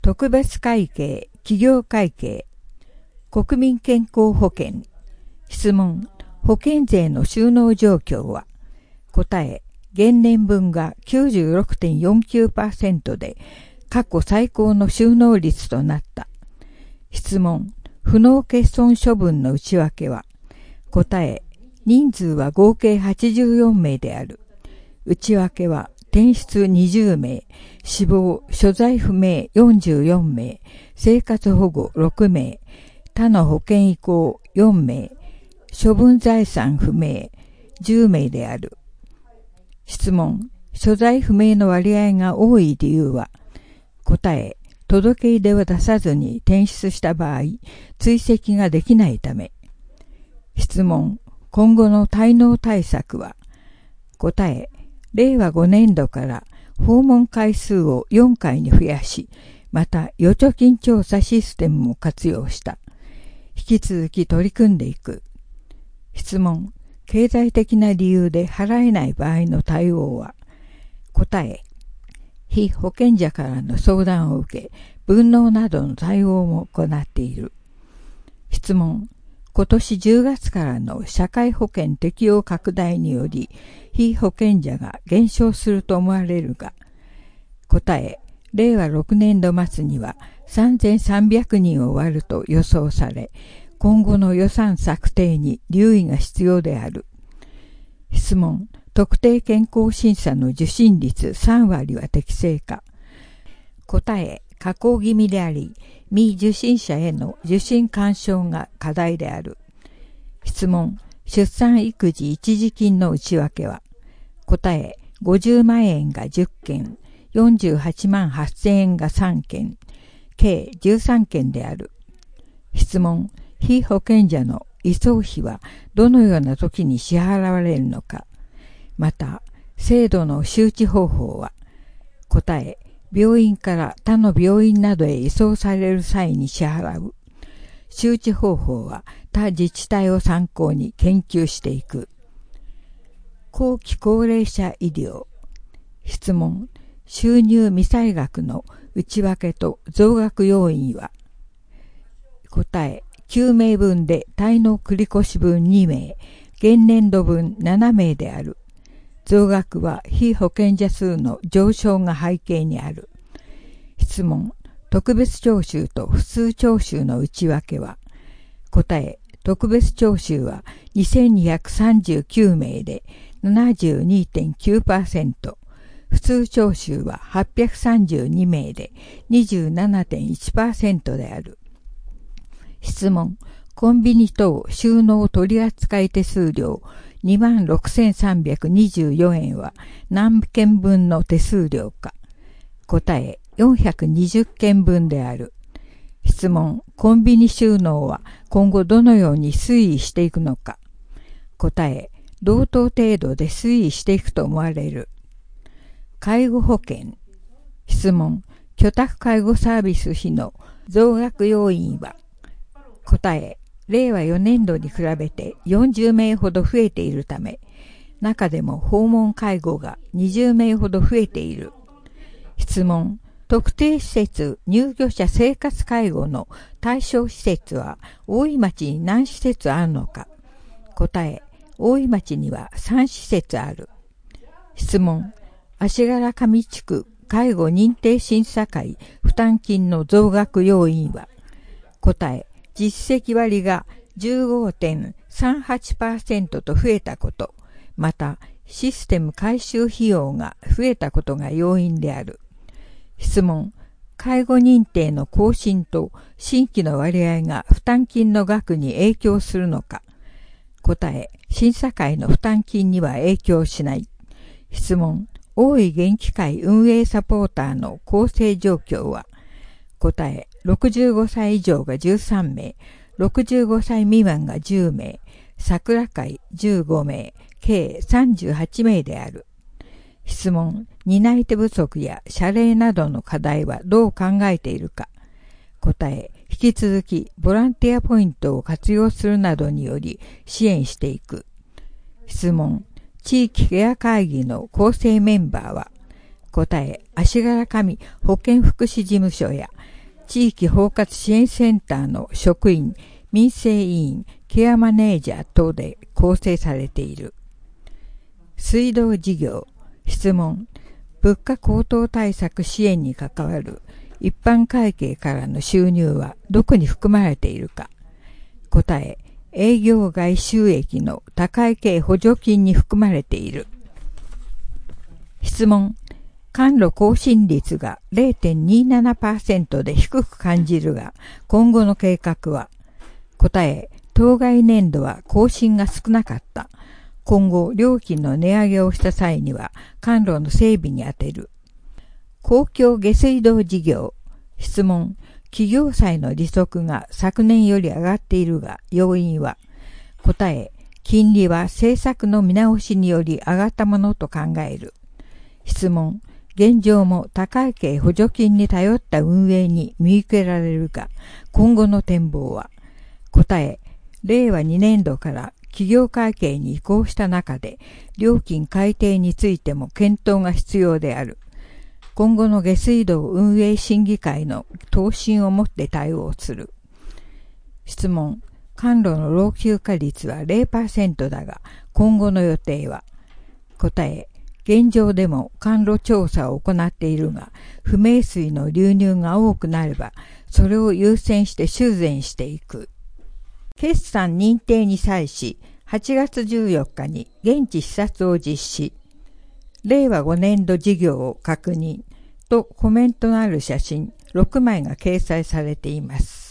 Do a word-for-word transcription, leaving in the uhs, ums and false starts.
特別会計、企業会計、国民健康保険。質問、保険税の収納状況は？答え、現年分が きゅうじゅうろくてんよんきゅうパーセント で過去最高の収納率となった。質問、不納欠損処分の内訳は？答え、人数は合計はちじゅうよんめいである。内訳は転出にじゅうめい、死亡、所在不明よんじゅうよんめい、生活保護ろくめい、他の保険移行よんめい、処分財産不明じゅうめいである。質問、所在不明の割合が多い理由は？答え、届け出では出さずに転出した場合、追跡ができないため。質問、今後の滞納対策は？答え、れいわごねんどから訪問回数をよんかいに増やし、また預貯金調査システムも活用した。引き続き取り組んでいく。質問、経済的な理由で払えない場合の対応は？答え、被保険者からの相談を受け、分納などの対応も行っている。質問、今年じゅうがつからの社会保険適用拡大により、被保険者が減少すると思われるが、答え、れいわろくねんど末にはさんぜんさんびゃくにんを割ると予想され、今後の予算策定に留意が必要である。質問、特定健康審査の受診率さんわりは適正か？答え、下降気味であり、未受診者への受診勧奨が課題である。質問、出産育児一時金の内訳は？答え、ごじゅうまんえんがじゅっけん、よんじゅうはちまんはっせんえんがさんけん、計じゅうさんけんである。質問、被保険者の移送費はどのような時に支払われるのか？また、制度の周知方法は？答え、病院から他の病院などへ移送される際に支払う。周知方法は他自治体を参考に研究していく。後期高齢者医療。質問、収入未済額の内訳と増額要因は？答え、きゅうめいぶんで滞納繰越分にめい、現年度分ななめいである。増額は被保険者数の上昇が背景にある。質問、特別徴収と普通徴収の内訳は？答え、特別徴収はにせんにひゃくさんじゅうきゅうめいで ななじゅうにてんきゅうパーセント、普通徴収ははっぴゃくさんじゅうにめいで にじゅうななてんいちパーセント である。質問、コンビニ等収納取扱手数料にまんろくせんさんびゃくにじゅうよえんは何件分の手数料か？答え、よんひゃくにじゅっけんぶんである。質問、コンビニ収納は今後どのように推移していくのか？答え、同等程度で推移していくと思われる。介護保険。質問、居宅介護サービス費の増額要因は？答え、れいわよねんどに比べてよんじゅうめいほど増えているため、中でも訪問介護がにじゅうめいほど増えている。質問、特定施設入居者生活介護の対象施設は大井町に何施設あるのか？答え、大井町にはさんしせつある。質問、足柄上地区介護認定審査会負担金の増額要因は？答え、実績割が じゅうごてんさんはちパーセント と増えたこと、またシステム改修費用が増えたことが要因である。質問、介護認定の更新と新規の割合が負担金の額に影響するのか？答え、審査会の負担金には影響しない。質問、大井元気会運営サポーターの構成状況は？答え、ろくじゅうごさい以上がじゅうさんめい、ろくじゅうごさい未満がじゅうめい、桜会じゅうごめい、計さんじゅうはちめいである。質問、担い手不足や謝礼などの課題はどう考えているか？答え、引き続きボランティアポイントを活用するなどにより支援していく。質問、地域ケア会議の構成メンバーは？答え、足柄上保健福祉事務所や地域包括支援センターの職員、民生委員、ケアマネージャー等で構成されている。水道事業。質問。物価高騰対策支援に関わる一般会計からの収入はどこに含まれているか。答え。営業外収益の他会計補助金に含まれている。質問。甘露更新率が ゼロてんにななパーセント で低く感じるが、今後の計画は。答え。当該年度は更新が少なかった。今後、料金の値上げをした際には、甘露の整備に充てる。公共下水道事業。質問。企業債の利息が昨年より上がっているが、要因は。答え。金利は政策の見直しにより上がったものと考える。質問。現状も他会計補助金に頼った運営に見受けられるが、今後の展望は。答え。れいわにねんどから企業会計に移行した中で、料金改定についても検討が必要である。今後の下水道運営審議会の答申をもって対応する。質問。甘露の老朽化率は ゼロパーセント だが、今後の予定は。答え。現状でも甘露調査を行っているが、不明水の流入が多くなれば、それを優先して修繕していく。決算認定に際し、はちがつじゅうよっかに現地視察を実施。れいわごねんど事業を確認とコメントのある写真ろくまいが掲載されています。